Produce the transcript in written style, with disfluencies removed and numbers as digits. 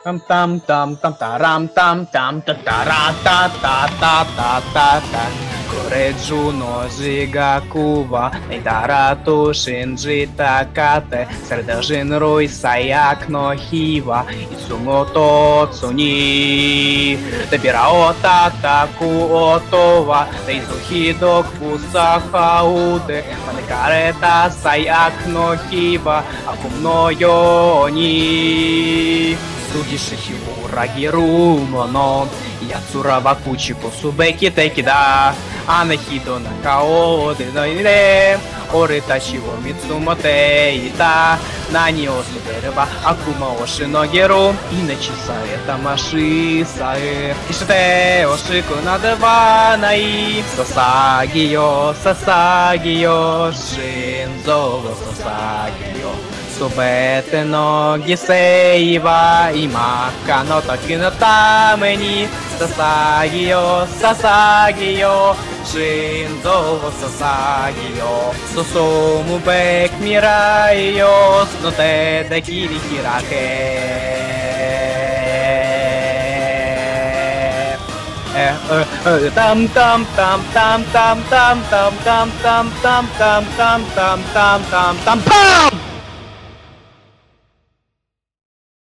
Tam tam tam tam taram tam tam ta tara ta ta ta ta ta ta. Koreju no jigakuwa Neidara to shinji takate Serdejin roi sayak no hiwa Itsumo to tsuni Debirao tataku oto wa Reizuhido kusaha ude Manekareta sayak no hiwa Akum no yo ni Sugishihi uragiru mono Yatsura wa kuchiku subeki teki da Anahido na kao de no ire Ore tachi wo mitsumote ita Nani o subereba akuma o shinogeru Inachi saeta mashi sae Ishite o shiku nadewanai Sasagi yo Shinzo wo sasagi yo すべての犠牲は今かの時のために捧げよ捧げよ心臓を捧げよ進むべき未来よその手で切り開けタムタムタムタムタムタムタムタムタムタムタムタムタムタムタムタムパン